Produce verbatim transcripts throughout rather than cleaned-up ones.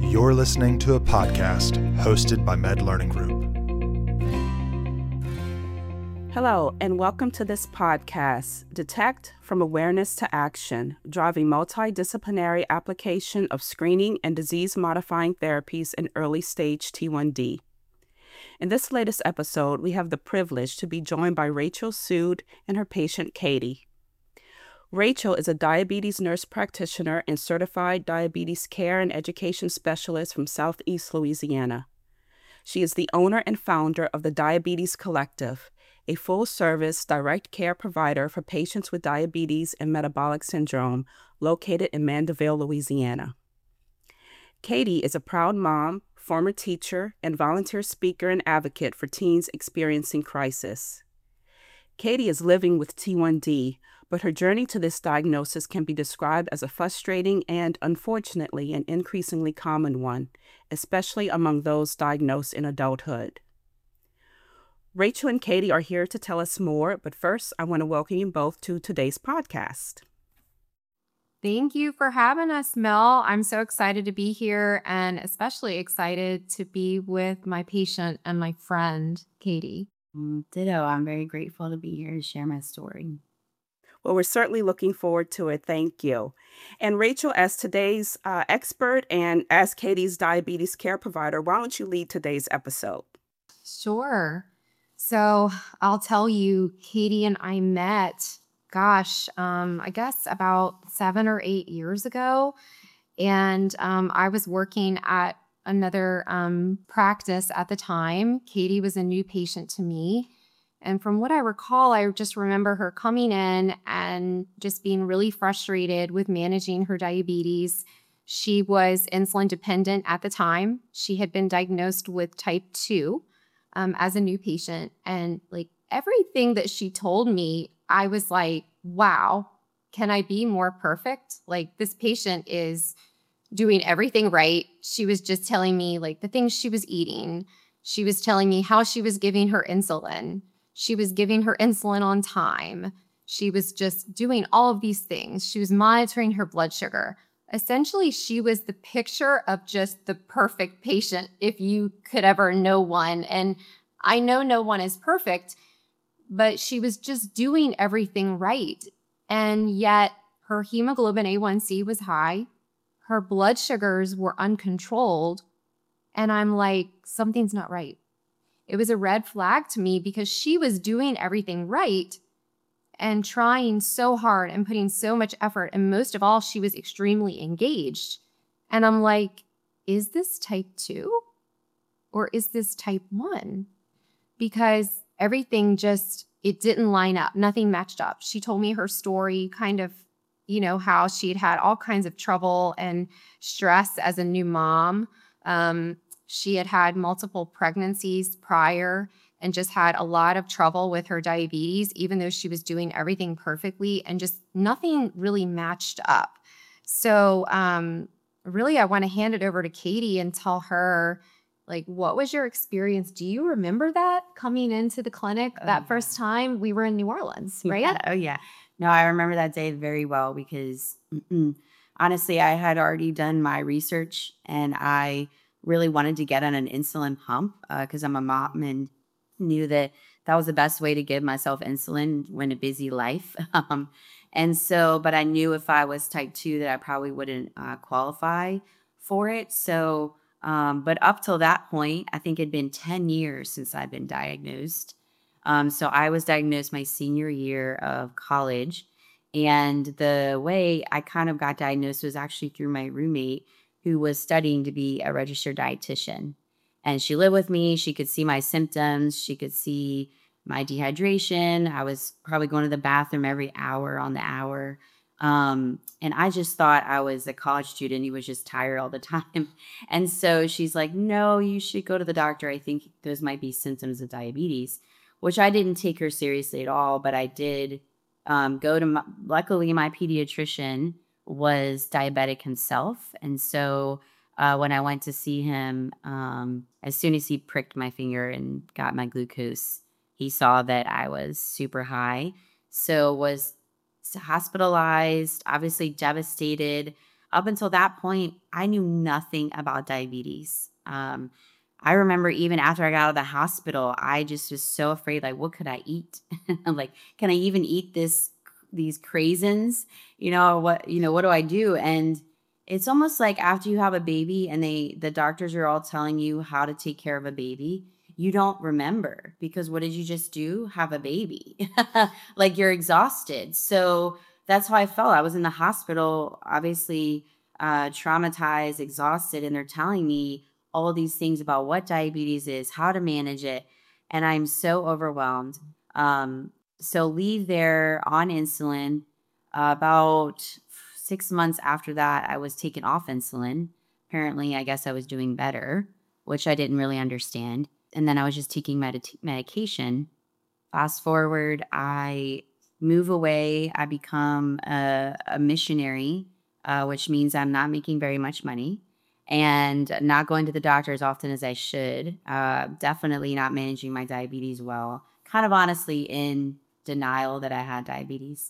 You're listening to a podcast hosted by Med Learning Group. Hello, and welcome to this podcast, Detect from Awareness to Action, driving multidisciplinary application of screening and disease-modifying therapies in early-stage T one D. In this latest episode, we have the privilege to be joined by Rachel Sood and her patient, Katie. Rachel is a diabetes nurse practitioner and certified diabetes care and education specialist from Southeast Louisiana. She is the owner and founder of the Diabetes Collective, a full-service direct care provider for patients with diabetes and metabolic syndrome located in Mandeville, Louisiana. Katie is a proud mom, former teacher, and volunteer speaker and advocate for teens experiencing crisis. Katie is living with T one D, but her journey to this diagnosis can be described as a frustrating and, unfortunately, an increasingly common one, especially among those diagnosed in adulthood. Rachel and Katie are here to tell us more, but first, I want to welcome you both to today's podcast. Thank you for having us, Mel. I'm so excited to be here and especially excited to be with my patient and my friend, Katie. Mm, ditto. I'm very grateful to be here to share my story. Well, we're certainly looking forward to it. Thank you. And Rachel, as today's uh, expert and as Katie's diabetes care provider, why don't you lead today's episode? Sure. So I'll tell you, Katie and I met, gosh, um, I guess about seven or eight years ago. And um, I was working at another um, practice at the time. Katie was a new patient to me. And from what I recall, I just remember her coming in and just being really frustrated with managing her diabetes. She was insulin dependent at the time. She had been diagnosed with type two um, as a new patient. And like everything that she told me, I was like, wow, can I be more perfect? Like this patient is doing everything right. She was just telling me like the things she was eating. She was telling me how she was giving her insulin. She was giving her insulin on time. She was just doing all of these things. She was monitoring her blood sugar. Essentially, she was the picture of just the perfect patient, if you could ever know one. And I know no one is perfect, but she was just doing everything right. And yet her hemoglobin A one C was high. Her blood sugars were uncontrolled. And I'm like, something's not right. It was a red flag to me because she was doing everything right and trying so hard and putting so much effort. And most of all, she was extremely engaged. And I'm like, is this type two or is this type one? Because everything just, it didn't line up. Nothing matched up. She told me her story, kind of, you know, how she had had all kinds of trouble and stress as a new mom. Um, She had had multiple pregnancies prior and just had a lot of trouble with her diabetes, even though she was doing everything perfectly and just nothing really matched up. So um, really, I want to hand it over to Katie and tell her, like, what was your experience? Do you remember that coming into the clinic Oh, that yeah. first time? We were in New Orleans, right? Yeah. Oh, yeah. No, I remember that day very well because mm-mm, honestly, I had already done my research and I really wanted to get on an insulin pump because uh, I'm a mom and knew that that was the best way to give myself insulin when a busy life. um, and so, but I knew if I was type two that I probably wouldn't uh, qualify for it. So, um, but up till that point, I think it'd been ten years since I've been diagnosed. Um, so I was diagnosed my senior year of college. And the way I kind of got diagnosed was actually through my roommate who was studying to be a registered dietitian. And she lived with me. She could see my symptoms. She could see my dehydration. I was probably going to the bathroom every hour on the hour. Um, and I just thought I was a college student who was just tired all the time. And so she's like, no, you should go to the doctor. I think those might be symptoms of diabetes, which I didn't take her seriously at all. But I did um, go to, my, luckily, my pediatrician was diabetic himself. And so uh, when I went to see him, um, as soon as he pricked my finger and got my glucose, he saw that I was super high. So was hospitalized, obviously devastated. up until that point, I knew nothing about diabetes. Um, I remember even after I got out of the hospital, I just was so afraid, like, what could I eat? I'm like, can I even eat this, these craisins? You know, what, you know, what do I do? And it's almost like after you have a baby and they, the doctors are all telling you how to take care of a baby, you don't remember because what did you just do? Have a baby. Like you're exhausted. So that's how I felt. I was in the hospital, obviously uh, traumatized, exhausted, and they're telling me all these things about what diabetes is, how to manage it. And I'm so overwhelmed. Um, so leave there on insulin. Uh, about six months after that, I was taken off insulin. Apparently, I guess I was doing better, which I didn't really understand. And then I was just taking med- medication. Fast forward, I move away. I become a, a missionary, uh, which means I'm not making very much money and not going to the doctor as often as I should. Uh, definitely not managing my diabetes well. Kind of honestly in denial that I had diabetes.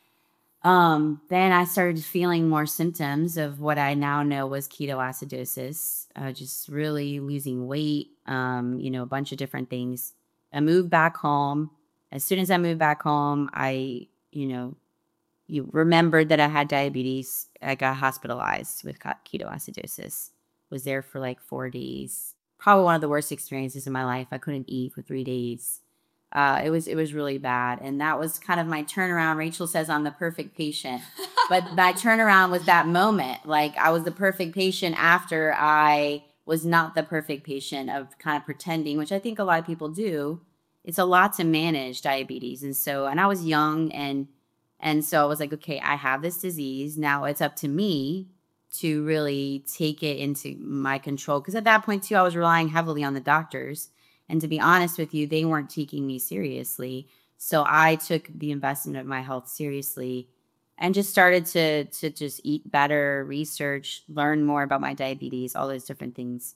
Um, then I started feeling more symptoms of what I now know was ketoacidosis, uh, just really losing weight, um, you know, a bunch of different things. I moved back home. As soon as I moved back home, I, you know, you remembered that I had diabetes. I got hospitalized with ketoacidosis. Was there for like four days. Probably one of the worst experiences in my life. I couldn't eat for three days. Uh, it was it was really bad. And that was kind of my turnaround. Rachel says I'm the perfect patient. But my turnaround was that moment. Like I was the perfect patient after I was not the perfect patient of kind of pretending, which I think a lot of people do. It's a lot to manage diabetes. And so, and I was young and and so I was like, okay, I have this disease. Now it's up to me to really take it into my control. Because at that point too, I was relying heavily on the doctors. And to be honest with you, they weren't taking me seriously. So I took the investment of my health seriously and just started to to just eat better, research, learn more about my diabetes, all those different things.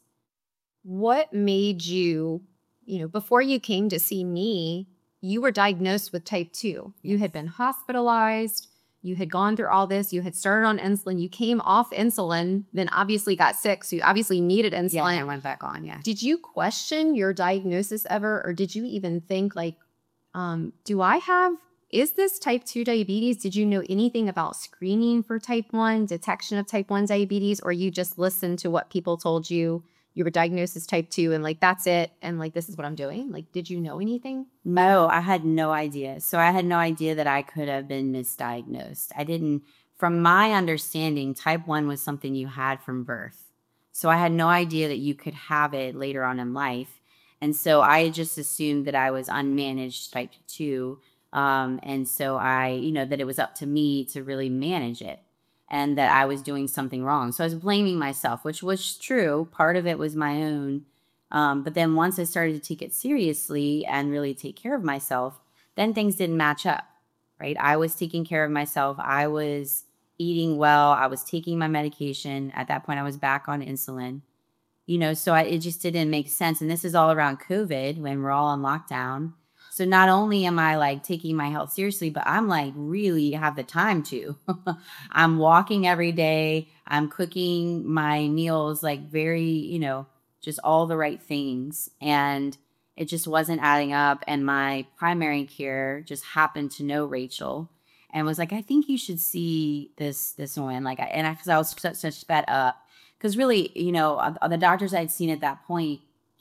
What made you, you know, before you came to see me, you were diagnosed with type two. You had been hospitalized. You had gone through all this. You had started on insulin. You came off insulin, then obviously got sick. So you obviously needed insulin. Yeah, I went back on, yeah. Did you question your diagnosis ever? Or did you even think like, um, do I have, is this type two diabetes? Did you know anything about screening for type one, detection of type one diabetes? Or you just listened to what people told you? You were diagnosed as type two and like, that's it. And like, this is what I'm doing. Like, did you know anything? No, I had no idea. So I had no idea that I could have been misdiagnosed. I didn't, from my understanding, type one was something you had from birth. So I had no idea that you could have it later on in life. And so I just assumed that I was unmanaged type two. Um, and so I, you know, that it was up to me to really manage it. And that I was doing something wrong. So I was blaming myself, which was true. Part of it was my own. Um, but then once I started to take it seriously and really take care of myself, then things didn't match up, right? I was taking care of myself. I was eating well. I was taking my medication. At that point, I was back on insulin. You know, so I, it just didn't make sense. And this is all around COVID when we're all on lockdown. So not only am I like taking my health seriously, but I'm like really have the time to. I'm walking every day. I'm cooking my meals like very, you know, just all the right things. And it just wasn't adding up. And my primary care just happened to know Rachel and was like, I think you should see this, this one. Like, and I, because I was such, such sped up. Because really, you know, the doctors I'd seen at that point,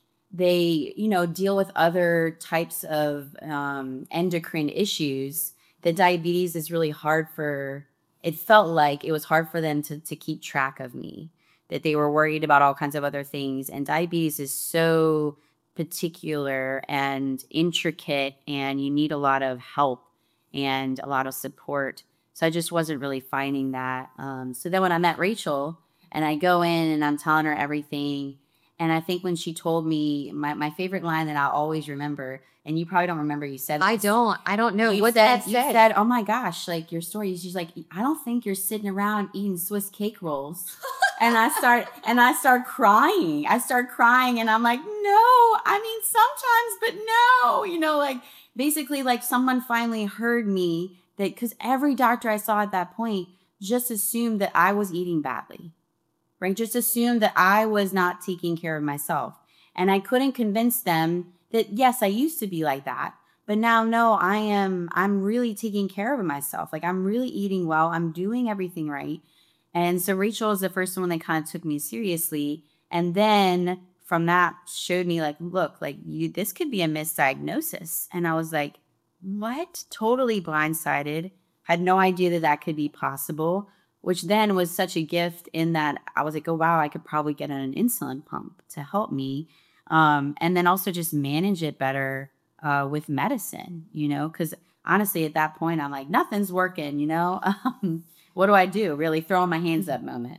they, you know, deal with other types of um, endocrine issues. The diabetes is really hard for, it felt like it was hard for them to, to keep track of me, that they were worried about all kinds of other things. And diabetes is so particular and intricate, and you need a lot of help and a lot of support. So I just wasn't really finding that. Um, so then when I met Rachel and I go in and I'm telling her everything, and I think when she told me, my, my favorite line that I'll always remember, and you probably don't remember, you said I don't. I don't know. You what said, that you said. said, oh my gosh, like your story. She's like, I don't think you're sitting around eating Swiss cake rolls. and I start and I start crying. I start crying and I'm like, no, I mean, sometimes, but no, you know, like basically like someone finally heard me that because every doctor I saw at that point just assumed that I was eating badly, right? Just assumed that I was not taking care of myself. And I couldn't convince them that, yes, I used to be like that. But now, no, I am, I'm really taking care of myself. Like, I'm really eating well. I'm doing everything right. And so Rachel is the first one that kind of took me seriously. And then from that showed me like, look, like you, this could be a misdiagnosis. And I was like, what? Totally blindsided. Had no idea that that could be possible, which then was such a gift in that I was like, oh, wow, I could probably get on an insulin pump to help me. Um, and then also just manage it better uh, with medicine, you know, because honestly, at that point, I'm like, nothing's working, you know, um, what do I do? Really throwing my hands up moment.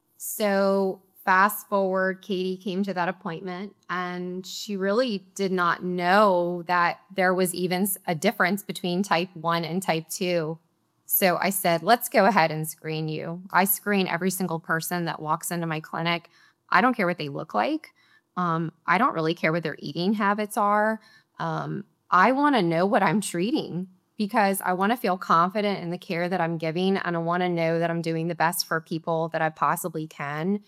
So fast forward, Katie came to that appointment and she really did not know that there was even a difference between type one and type two. So I said, let's go ahead and screen you. I screen every single person that walks into my clinic. I don't care what they look like. Um, I don't really care what their eating habits are. Um, I want to know what I'm treating because I want to feel confident in the care that I'm giving, and I want to know that I'm doing the best for people that I possibly can.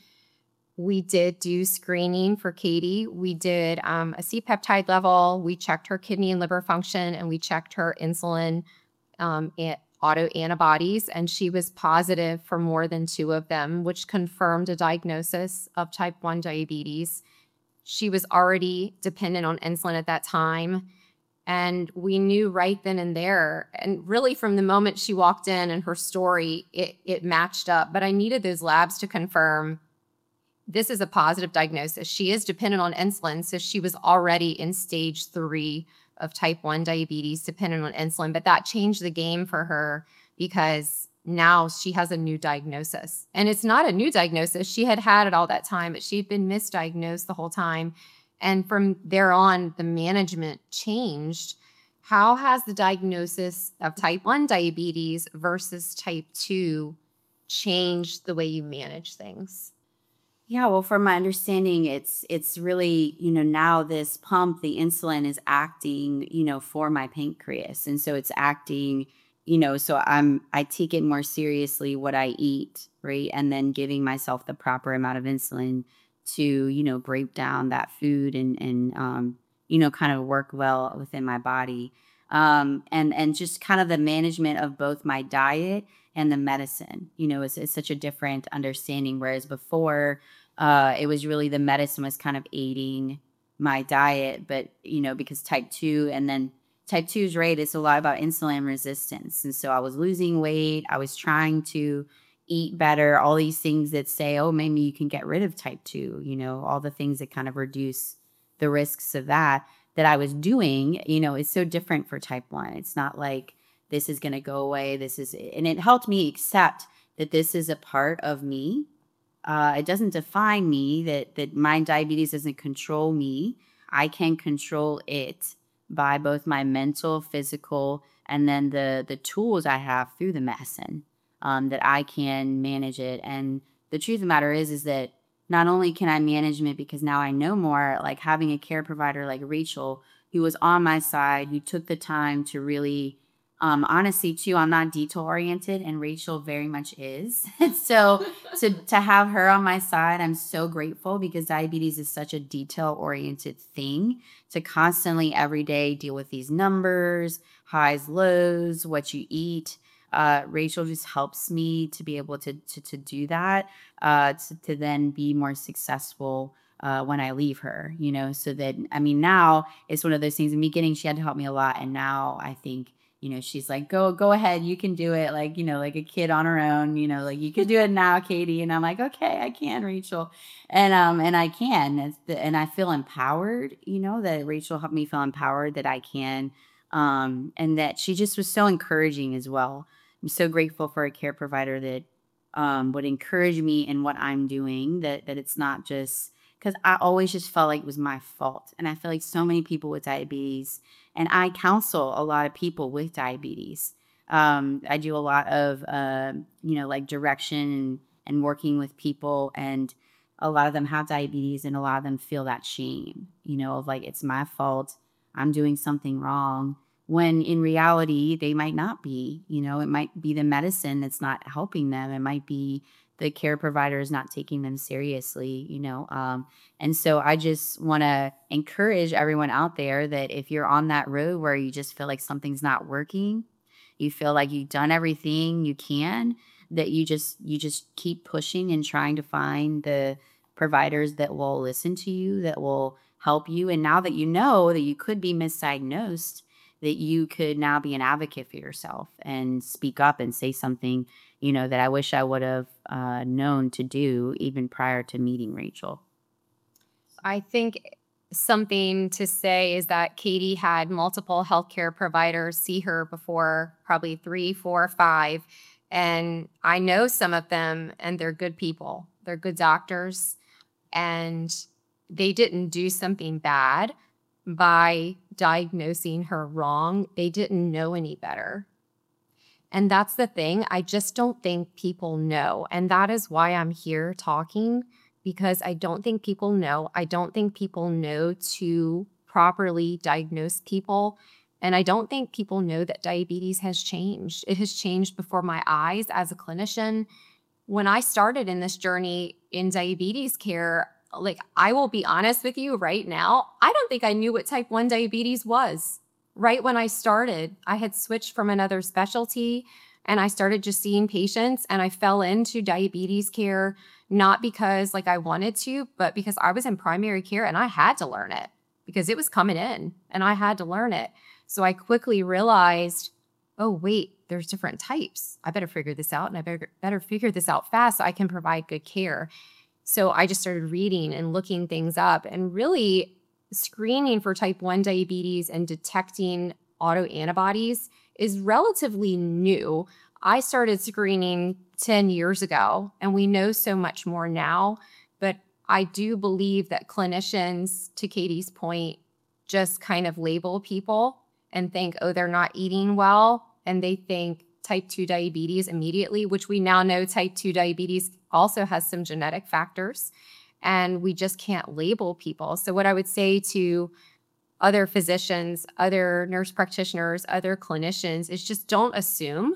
We did do screening for Katie. We did um, a C-peptide level. We checked her kidney and liver function, and we checked her insulin um, and autoantibodies, and she was positive for more than two of them, which confirmed a diagnosis of type one diabetes. She was already dependent on insulin at that time, and we knew right then and there, and really from the moment she walked in and her story, it, it matched up. But I needed those labs to confirm this is a positive diagnosis. She is dependent on insulin, so she was already in stage three of type one diabetes, dependent on insulin. But that changed the game for her because now she has a new diagnosis. And it's not a new diagnosis. She had had it all that time, but she'd been misdiagnosed the whole time. And from there on, the management changed. How has the diagnosis of type one diabetes versus type two changed the way you manage things? Yeah, well, from my understanding, it's it's really, you know, now this pump, the insulin is acting, you know, for my pancreas. And so it's acting, you know, so I'm I take it more seriously what I eat, right? And then giving myself the proper amount of insulin to, you know, break down that food and and um, you know, kind of work well within my body. Um, and and just kind of the management of both my diet and the medicine, you know, is, is such a different understanding. Whereas before, uh, it was really the medicine was kind of aiding my diet, but, you know, because type two and then type two is right, it's a lot about insulin resistance. And so I was losing weight. I was trying to eat better, all these things that say, oh, maybe you can get rid of type two, you know, all the things that kind of reduce the risks of that, that I was doing, you know, is so different for type one. It's not like this is going to go away. This is, and it helped me accept that this is a part of me. Uh, it doesn't define me, that, that my diabetes doesn't control me. I can control it by both my mental, physical, and then the, the tools I have through the medicine, um, that I can manage it. And the truth of the matter is, is that not only can I manage it because now I know more, like having a care provider like Rachel, who was on my side, who took the time to really, um, honestly, too, I'm not detail oriented, and Rachel very much is. so to to have her on my side, I'm so grateful, because diabetes is such a detail oriented thing, to constantly every day deal with these numbers, highs, lows, what you eat. Uh, Rachel just helps me to be able to to, to do that, uh, to, to then be more successful uh, when I leave her, you know, so that, I mean, now it's one of those things. In the beginning, she had to help me a lot. And now I think, you know, she's like, go, go ahead. You can do it. Like, you know, like a kid on her own, you know, like you can do it now, Katie. And I'm like, okay, I can, Rachel. And, um, and I can, it's the, and I feel empowered, you know, that Rachel helped me feel empowered that I can, um, and that she just was so encouraging as well. I'm so grateful for a care provider that, um, would encourage me in what I'm doing, that, that it's not just, because I always just felt like it was my fault. And I feel like so many people with diabetes, and I counsel a lot of people with diabetes. Um, I do a lot of, uh, you know, like direction and, and working with people. And a lot of them have diabetes, and a lot of them feel that shame, you know, of like, it's my fault. I'm doing something wrong. when in reality, they might not be. You know, it might be the medicine that's not helping them. It might be the care provider is not taking them seriously, you know. Um, and so I just want to encourage everyone out there that if you're on that road where you just feel like something's not working, you feel like you've done everything you can, that you just you just keep pushing and trying to find the providers that will listen to you, that will help you. And now that you know that you could be misdiagnosed, that you could now be an advocate for yourself and speak up and say something, you know, that I wish I would have uh, known to do even prior to meeting Rachel. I think something to say is that Katie had multiple healthcare providers see her before, probably three, four, five. And I know some of them, and they're good people. They're good doctors. And they didn't do something bad by diagnosing her wrong. They didn't know any better. And that's the thing. I just don't think people know. And that is why I'm here talking, because I don't think people know. I don't think people know to properly diagnose people. And I don't think people know that diabetes has changed. It has changed before my eyes as a clinician. When I started in this journey in diabetes care, like, I will be honest with you right now, I don't think I knew what type one diabetes was. Right when I started, I had switched from another specialty and I started just seeing patients, and I fell into diabetes care, not because like I wanted to, but because I was in primary care and I had to learn it because it was coming in and I had to learn it. So I quickly realized, oh, wait, there's different types. I better figure this out, and I better, better figure this out fast so I can provide good care. So I just started reading and looking things up, and really screening for type one diabetes and detecting autoantibodies is relatively new. I started screening ten years ago, and we know so much more now. But I do believe that clinicians, to Katie's point, just kind of label people and think, oh, they're not eating well. And they think type two diabetes immediately, which we now know type two diabetes also has some genetic factors. And we just can't label people. So what I would say to other physicians, other nurse practitioners, other clinicians is just don't assume.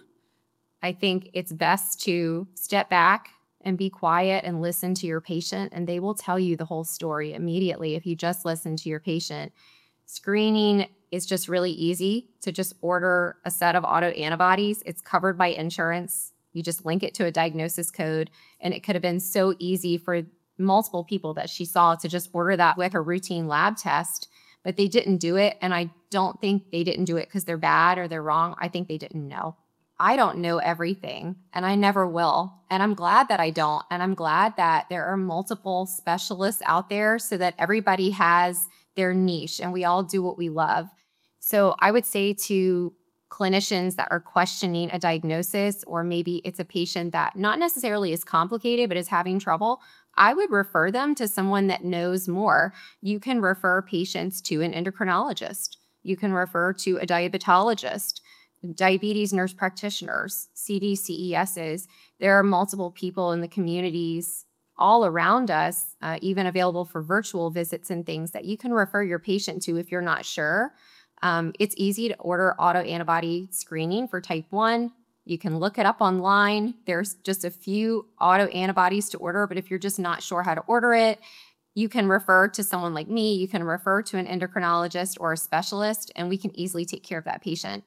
I think it's best to step back and be quiet and listen to your patient, and they will tell you the whole story immediately if you just listen to your patient. Screening is just really easy to just order a set of autoantibodies. It's covered by insurance. You just link it to a diagnosis code, and it could have been so easy for multiple people that she saw to just order that with her routine lab test, but they didn't do it. And I don't think they didn't do it because they're bad or they're wrong. I think they didn't know. I don't know everything, and I never will. And I'm glad that I don't. And I'm glad that there are multiple specialists out there so that everybody has their niche and we all do what we love. So I would say to clinicians that are questioning a diagnosis, or maybe it's a patient that not necessarily is complicated, but is having trouble, I would refer them to someone that knows more. You can refer patients to an endocrinologist. You can refer to a diabetologist, diabetes nurse practitioners, C D C E Ss. There are multiple people in the communities all around us, uh, even available for virtual visits and things that you can refer your patient to if you're not sure. Um, it's easy to order autoantibody screening for type one. You can look it up online. There's just a few autoantibodies to order, but if you're just not sure how to order it, you can refer to someone like me. You can refer to an endocrinologist or a specialist, and we can easily take care of that patient.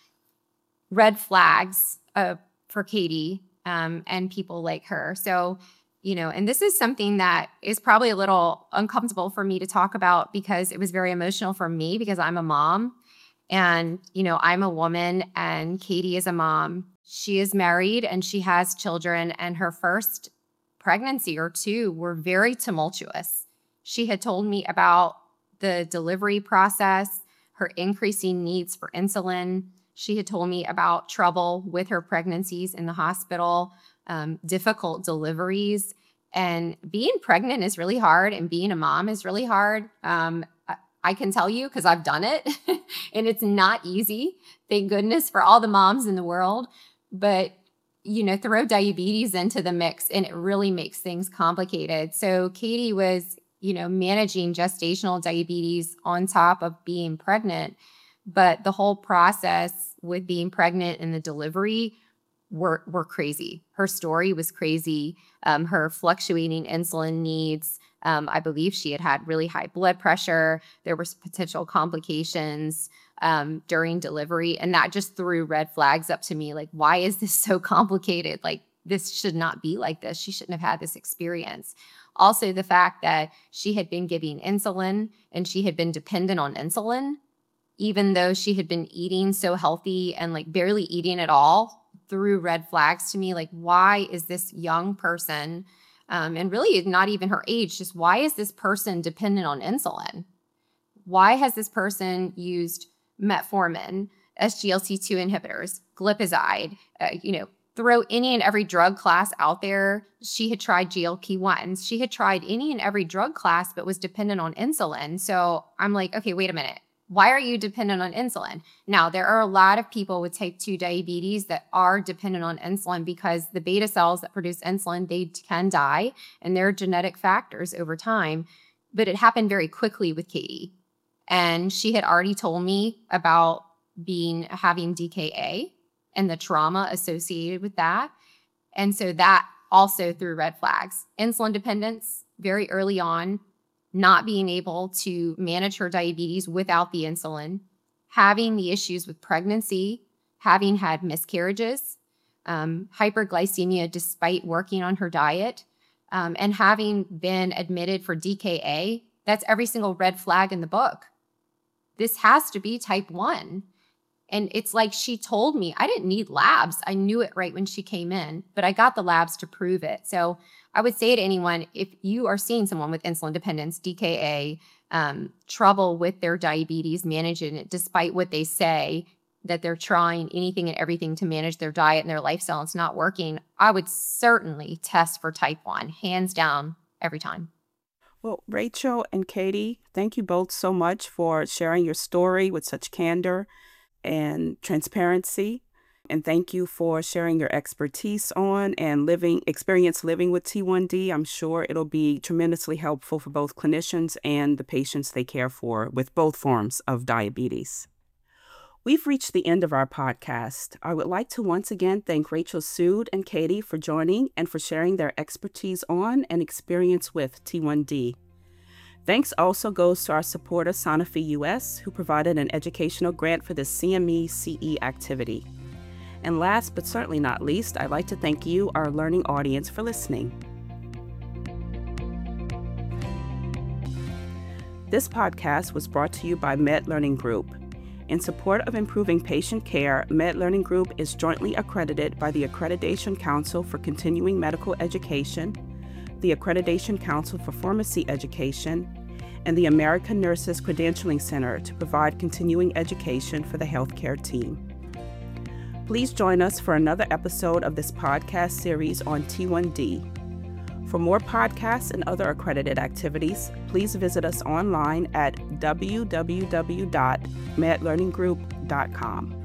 Red flags uh, for Katie um, and people like her. So, you know, and this is something that is probably a little uncomfortable for me to talk about because it was very emotional for me because I'm a mom and, you know, I'm a woman and Katie is a mom. She is married and she has children, and her first pregnancy or two were very tumultuous. She had told me about the delivery process, her increasing needs for insulin. She had told me about trouble with her pregnancies in the hospital, um, difficult deliveries. And being pregnant is really hard, and being a mom is really hard. Um, I, I can tell you because I've done it, and it's not easy. Thank goodness for all the moms in the world. But, you know, throw diabetes into the mix, and it really makes things complicated. So Katie was, you know, managing gestational diabetes on top of being pregnant. But the whole process with being pregnant and the delivery were were crazy. Her story was crazy. Um, her fluctuating insulin needs. Um, I believe she had had really high blood pressure. There were potential complications um, during delivery. And that just threw red flags up to me. Like, why is this so complicated? Like, this should not be like this. She shouldn't have had this experience. Also, the fact that she had been giving insulin and she had been dependent on insulin, even though she had been eating so healthy and like barely eating at all, threw red flags to me. Like, why is this young person, um, and really not even her age, just why is this person dependent on insulin? Why has this person used metformin, S G L T two inhibitors, glipizide, uh, you know, throw any and every drug class out there. She had tried G L P ones. She had tried any and every drug class, but was dependent on insulin. So I'm like, okay, wait a minute. Why are you dependent on insulin? Now, there are a lot of people with type two diabetes that are dependent on insulin because the beta cells that produce insulin, they can die, and there are genetic factors over time. But it happened very quickly with Katie. And she had already told me about being having D K A and the trauma associated with that. And so that also threw red flags. Insulin dependence very early on, not being able to manage her diabetes without the insulin, having the issues with pregnancy, having had miscarriages, um, hyperglycemia despite working on her diet, um, and having been admitted for D K A. That's every single red flag in the book. This has to be type one. And it's like she told me, I didn't need labs. I knew it right when she came in, but I got the labs to prove it. So I would say to anyone, if you are seeing someone with insulin dependence, D K A, um, trouble with their diabetes, managing it, despite what they say, that they're trying anything and everything to manage their diet and their lifestyle, and it's not working, I would certainly test for type one, hands down, every time. Well, Rachel and Katie, thank you both so much for sharing your story with such candor and transparency. And thank you for sharing your expertise on and living experience living with T one D. I'm sure it'll be tremendously helpful for both clinicians and the patients they care for with both forms of diabetes. We've reached the end of our podcast. I would like to once again thank Rachel Sood and Katie for joining and for sharing their expertise on and experience with T one D. Thanks also goes to our supporter, Sanofi U S, who provided an educational grant for this C M E C E activity. And last but certainly not least, I'd like to thank you, our learning audience, for listening. This podcast was brought to you by Med Learning Group. In support of improving patient care, Med Learning Group is jointly accredited by the Accreditation Council for Continuing Medical Education, the Accreditation Council for Pharmacy Education, and the American Nurses Credentialing Center to provide continuing education for the healthcare team. Please join us for another episode of this podcast series on T one D. For more podcasts and other accredited activities, please visit us online at w w w dot med learning group dot com.